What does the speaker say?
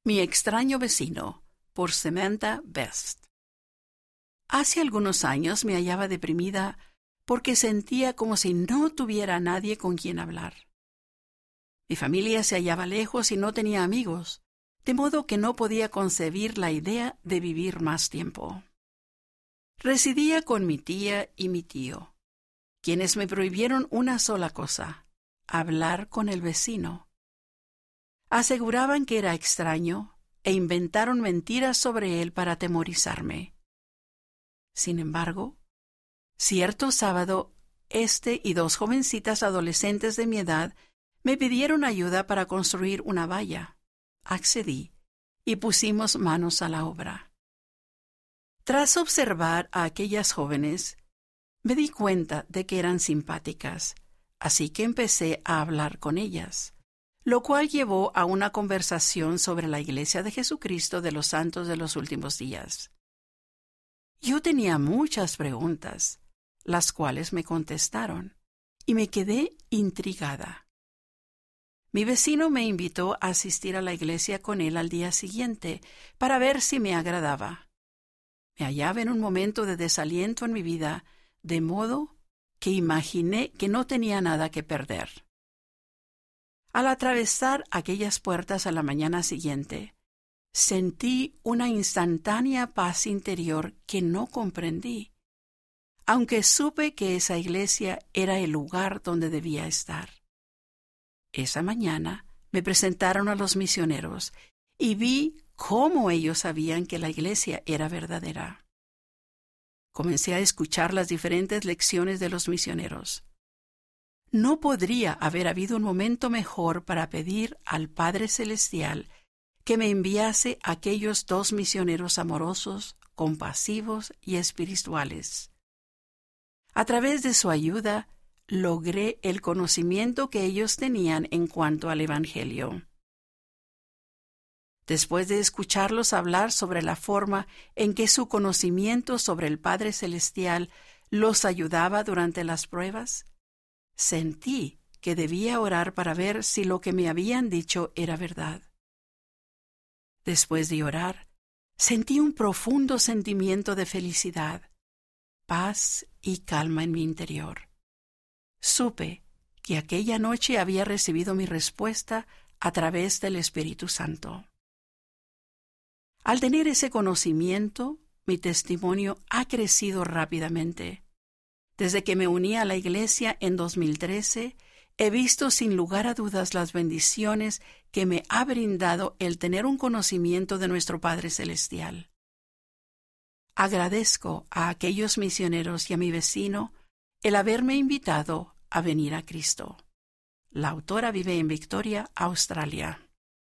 Mi extraño vecino, por Samantha Best. Hace algunos años me hallaba deprimida porque sentía como si no tuviera a nadie con quien hablar. Mi familia se hallaba lejos y no tenía amigos, de modo que no podía concebir la idea de vivir más tiempo. Residía con mi tía y mi tío, quienes me prohibieron una sola cosa: hablar con el vecino. Aseguraban que era extraño e inventaron mentiras sobre él para atemorizarme. Sin embargo, cierto sábado, y dos jovencitas adolescentes de mi edad me pidieron ayuda para construir una valla. Accedí y pusimos manos a la obra. Tras observar a aquellas jóvenes, me di cuenta de que eran simpáticas, así que empecé a hablar con ellas, lo cual llevó a una conversación sobre la Iglesia de Jesucristo de los Santos de los Últimos Días. Yo tenía muchas preguntas, las cuales me contestaron, y me quedé intrigada. Mi vecino me invitó a asistir a la iglesia con él al día siguiente para ver si me agradaba. Me hallaba en un momento de desaliento en mi vida, de modo que imaginé que no tenía nada que perder. Al atravesar aquellas puertas a la mañana siguiente, sentí una instantánea paz interior que no comprendí, aunque supe que esa iglesia era el lugar donde debía estar. Esa mañana me presentaron a los misioneros y vi cómo ellos sabían que la iglesia era verdadera. Comencé a escuchar las diferentes lecciones de los misioneros. No podría haber habido un momento mejor para pedir al Padre Celestial que me enviase a aquellos dos misioneros amorosos, compasivos y espirituales. A través de su ayuda, logré el conocimiento que ellos tenían en cuanto al Evangelio. Después de escucharlos hablar sobre la forma en que su conocimiento sobre el Padre Celestial los ayudaba durante las pruebas, sentí que debía orar para ver si lo que me habían dicho era verdad. Después de orar, sentí un profundo sentimiento de felicidad, paz y calma en mi interior. Supe que aquella noche había recibido mi respuesta a través del Espíritu Santo. Al tener ese conocimiento, mi testimonio ha crecido rápidamente. Desde que me uní a la iglesia en 2013, he visto sin lugar a dudas las bendiciones que me ha brindado el tener un conocimiento de nuestro Padre Celestial. Agradezco a aquellos misioneros y a mi vecino el haberme invitado a venir a Cristo. La autora vive en Victoria, Australia.